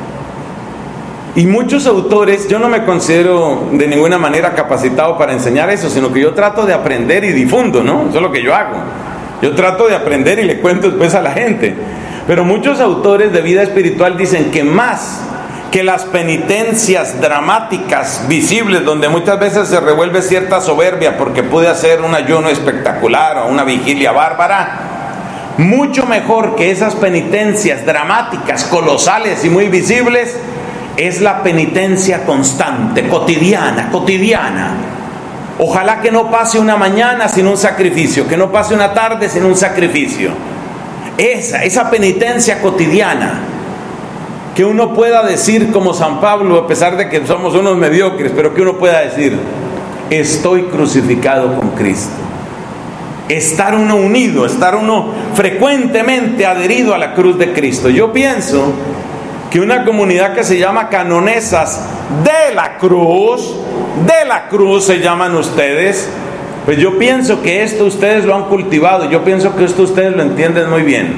Y muchos autores, yo no me considero de ninguna manera capacitado para enseñar eso, sino que yo trato de aprender y difundo, ¿no? Eso es lo que yo hago. Yo trato de aprender y le cuento después a la gente. Pero muchos autores de vida espiritual dicen que más que las penitencias dramáticas, visibles, donde muchas veces se revuelve cierta soberbia porque pude hacer un ayuno espectacular o una vigilia bárbara, mucho mejor que esas penitencias dramáticas, colosales y muy visibles, es la penitencia constante, cotidiana. Ojalá que no pase una mañana sin un sacrificio, que no pase una tarde sin un sacrificio. Esa penitencia cotidiana, que uno pueda decir como San Pablo, a pesar de que somos unos mediocres, pero que uno pueda decir: estoy crucificado con Cristo. Estar uno unido, estar uno frecuentemente adherido a la cruz de Cristo. Yo pienso que una comunidad que se llama Canonesas de la Cruz se llaman ustedes, pues yo pienso que esto ustedes lo han cultivado, yo pienso que esto ustedes lo entienden muy bien.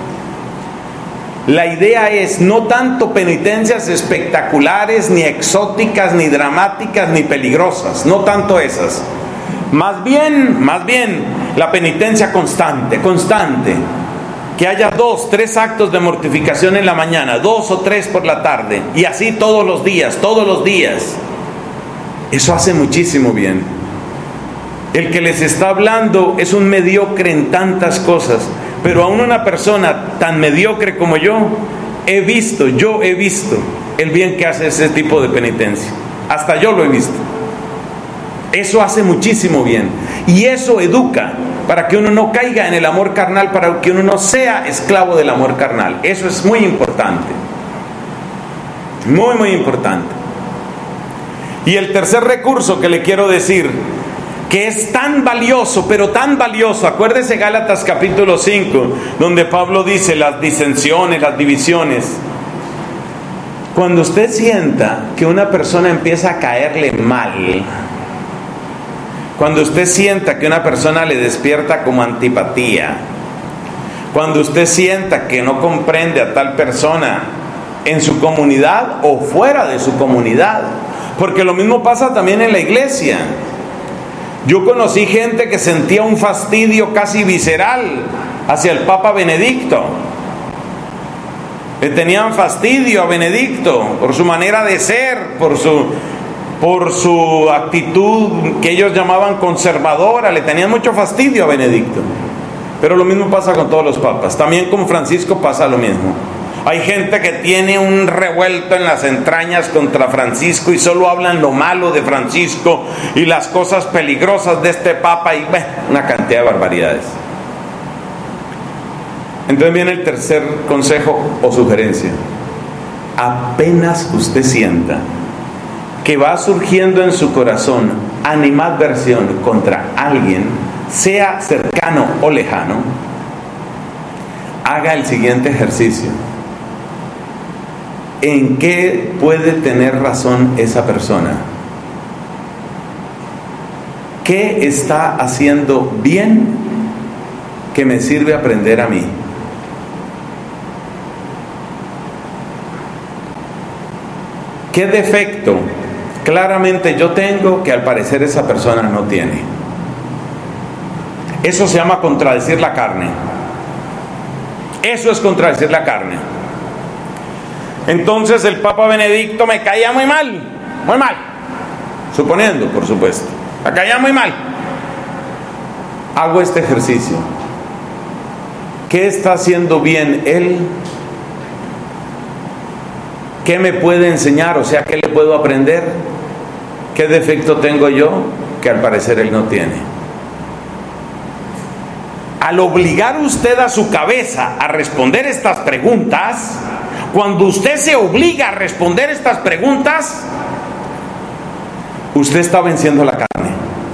La idea es no tanto penitencias espectaculares, ni exóticas, ni dramáticas, ni peligrosas, no tanto esas. Más bien, la penitencia constante. Que haya 2, 3 actos de mortificación en la mañana, 2 o 3 por la tarde, y así todos los días. Eso hace muchísimo bien. El que les está hablando es un mediocre en tantas cosas, pero aún una persona tan mediocre como yo he visto el bien que hace ese tipo de penitencia. Hasta yo lo he visto. Eso hace muchísimo bien. Y eso educa para que uno no caiga en el amor carnal, para que uno no sea esclavo del amor carnal. Eso es muy importante. Muy, muy importante. Y el tercer recurso que le quiero decir, que es tan valioso, pero tan valioso, acuérdese Gálatas capítulo 5, donde Pablo dice las disensiones, las divisiones. Cuando usted sienta que una persona empieza a caerle mal, cuando usted sienta que una persona le despierta como antipatía, cuando usted sienta que no comprende a tal persona en su comunidad o fuera de su comunidad, porque lo mismo pasa también en la iglesia. Yo conocí gente que sentía un fastidio casi visceral hacia el Papa Benedicto. Le tenían fastidio a Benedicto por su manera de ser, por su actitud que ellos llamaban conservadora. Le tenían mucho fastidio a Benedicto. Pero lo mismo pasa con todos los papas. También con Francisco pasa lo mismo. Hay gente que tiene un revuelto en las entrañas contra Francisco y solo hablan lo malo de Francisco y las cosas peligrosas de este papa y una cantidad de barbaridades. Entonces viene el tercer consejo o sugerencia. Apenas usted sienta que va surgiendo en su corazón animadversión contra alguien, sea cercano o lejano, haga el siguiente ejercicio. ¿En qué puede tener razón esa persona? ¿Qué está haciendo bien que me sirve aprender a mí? ¿Qué defecto claramente yo tengo que al parecer esa persona no tiene? Eso se llama contradecir la carne. Eso es contradecir la carne. Entonces el Papa Benedicto me caía muy mal, suponiendo, por supuesto, me caía muy mal. Hago este ejercicio. ¿Qué está haciendo bien él? ¿Qué me puede enseñar? O sea, ¿qué le puedo aprender? ¿Qué defecto tengo yo que al parecer él no tiene? Al obligar usted a su cabeza a responder estas preguntas, cuando usted se obliga a responder estas preguntas, usted está venciendo la carne.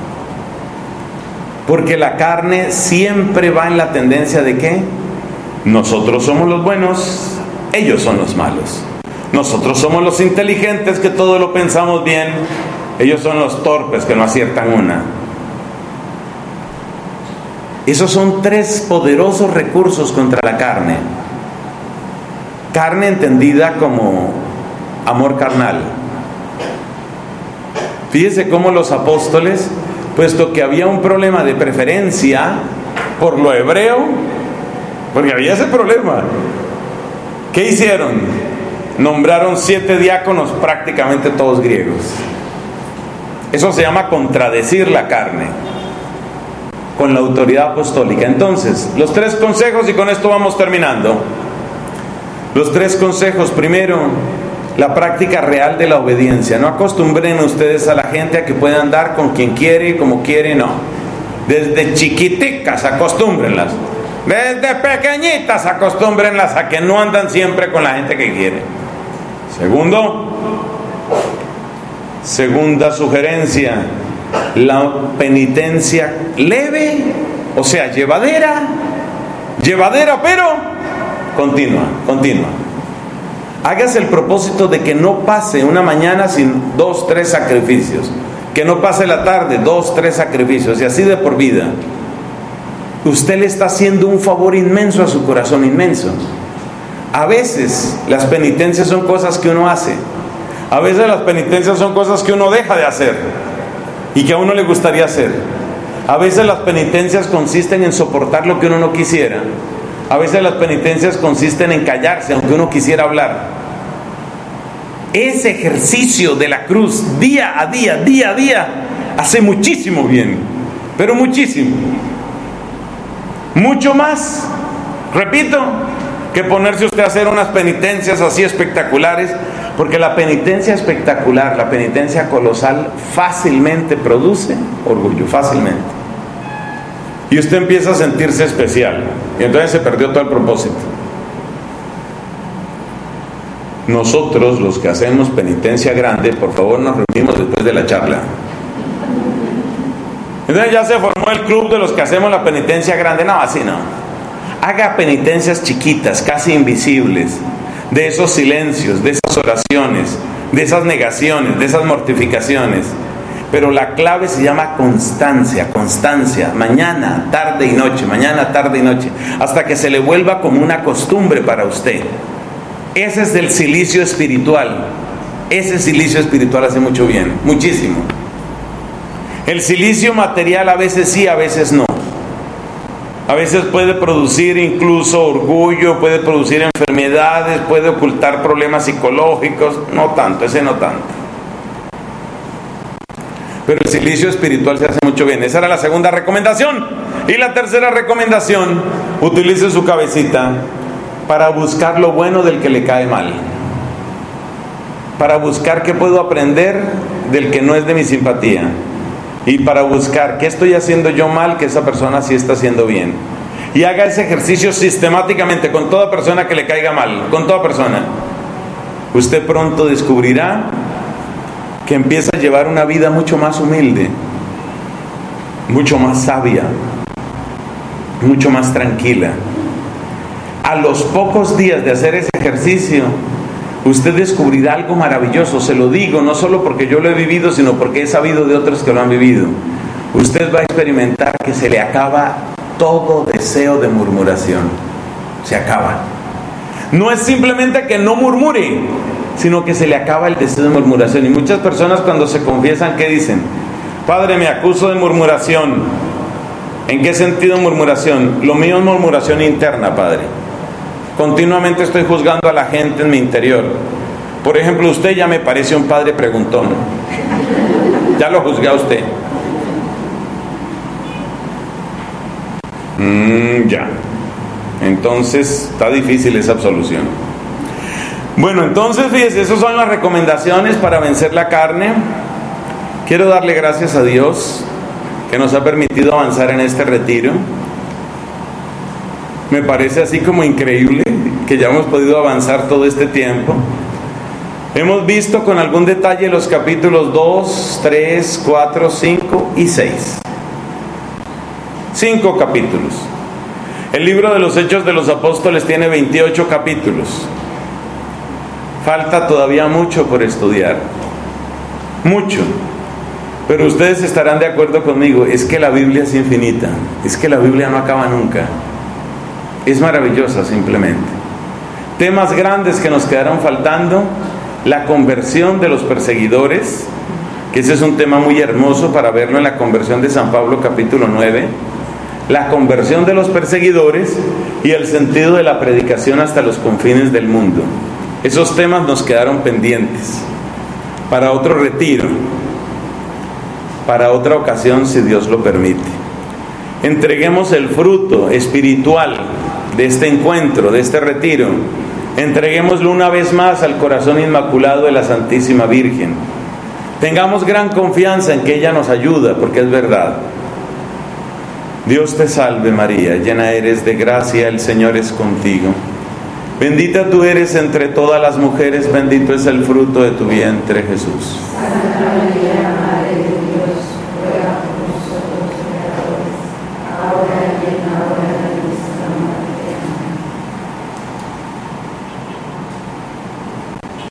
Porque la carne siempre va en la tendencia de que nosotros somos los buenos, ellos son los malos. Nosotros somos los inteligentes que todo lo pensamos bien, ellos son los torpes que no aciertan una. Esos son tres poderosos recursos contra la carne. Carne entendida como amor carnal. Fíjese cómo los apóstoles, puesto que había un problema de preferencia por lo hebreo, porque había ese problema, ¿qué hicieron? Nombraron 7 diáconos, prácticamente todos griegos. Eso se llama contradecir la carne con la autoridad apostólica. Entonces, los 3 consejos, y con esto vamos terminando. Los 3 consejos. Primero, la práctica real de la obediencia. No acostumbren ustedes a la gente a que pueda andar con quien quiere y como quiere, no. Desde chiquiticas acostúmbrenlas. Desde pequeñitas acostúmbrenlas a que no andan siempre con la gente que quiere. Segunda sugerencia, la penitencia leve, o sea, llevadera, pero continua. Hágase el propósito de que no pase una mañana sin 2, 3 sacrificios, que no pase la tarde 2, 3 sacrificios, y así de por vida. Usted le está haciendo un favor inmenso a su corazón, inmenso. A veces las penitencias son cosas que uno hace, a veces las penitencias son cosas que uno deja de hacer y que a uno le gustaría hacer. A veces las penitencias consisten en soportar lo que uno no quisiera. A veces las penitencias consisten en callarse aunque uno quisiera hablar. Ese ejercicio de la cruz día a día hace muchísimo bien, pero muchísimo. Mucho más, repito, que ponerse usted a hacer unas penitencias así espectaculares, porque la penitencia espectacular, la penitencia colosal, fácilmente produce orgullo, fácilmente. Y usted empieza a sentirse especial, y entonces se perdió todo el propósito. Nosotros, los que hacemos penitencia grande, por favor nos reunimos después de la charla. Entonces ya se formó el club de los que hacemos la penitencia grande. No, así no. Haga penitencias chiquitas, casi invisibles, de esos silencios, de esas oraciones, de esas negaciones, de esas mortificaciones. Pero la clave se llama constancia, mañana, tarde y noche, hasta que se le vuelva como una costumbre para usted. Ese es el cilicio espiritual. Ese cilicio espiritual hace mucho bien, muchísimo. El cilicio material a veces sí, a veces no. A veces puede producir incluso orgullo, puede producir enfermedades, puede ocultar problemas psicológicos. No tanto, ese no tanto. Pero el cilicio espiritual se hace mucho bien. Esa era la segunda recomendación. Y la tercera recomendación, utilice su cabecita para buscar lo bueno del que le cae mal. Para buscar qué puedo aprender del que no es de mi simpatía. Y para buscar qué estoy haciendo yo mal que esa persona sí está haciendo bien. Y haga ese ejercicio sistemáticamente con toda persona que le caiga mal, con toda persona. Usted pronto descubrirá que empieza a llevar una vida mucho más humilde, mucho más sabia, mucho más tranquila. A los pocos días de hacer ese ejercicio, usted descubrirá algo maravilloso. Se lo digo, no solo porque yo lo he vivido, sino porque he sabido de otros que lo han vivido. Usted va a experimentar que se le acaba todo deseo de murmuración. Se acaba. No es simplemente que no murmure, sino que se le acaba el deseo de murmuración. Y muchas personas cuando se confiesan, ¿qué dicen? Padre, me acuso de murmuración. ¿En qué sentido murmuración? Lo mío es murmuración interna, Padre. Continuamente estoy juzgando a la gente en mi interior. Por ejemplo, usted ya me parece un padre preguntón. Ya lo juzgué a usted. Ya. Entonces está difícil esa absolución. Bueno, entonces fíjese, esas son las recomendaciones para vencer la carne. Quiero darle gracias a Dios que nos ha permitido avanzar en este retiro. Me parece así como increíble que ya hemos podido avanzar todo este tiempo. Hemos visto con algún detalle los capítulos 2, 3, 4, 5 y 6. 5 capítulos. El libro de los Hechos de los Apóstoles tiene 28 capítulos. Falta todavía mucho por estudiar. Mucho. Pero ustedes estarán de acuerdo conmigo, es que la Biblia es infinita. Es que la Biblia no acaba nunca. Es maravillosa simplemente. Temas grandes que nos quedaron faltando: la conversión de los perseguidores, que ese es un tema muy hermoso para verlo en la conversión de San Pablo capítulo 9. La conversión de los perseguidores y el sentido de la predicación hasta los confines del mundo. Esos temas nos quedaron pendientes para otro retiro, para otra ocasión, si Dios lo permite. Entreguemos el fruto espiritual de este encuentro, de este retiro. Entreguémoslo una vez más al corazón inmaculado de la Santísima Virgen. Tengamos gran confianza en que ella nos ayuda, porque es verdad. Dios te salve María, llena eres de gracia, el Señor es contigo. Bendita tú eres entre todas las mujeres, bendito es el fruto de tu vientre, Jesús. Santa María,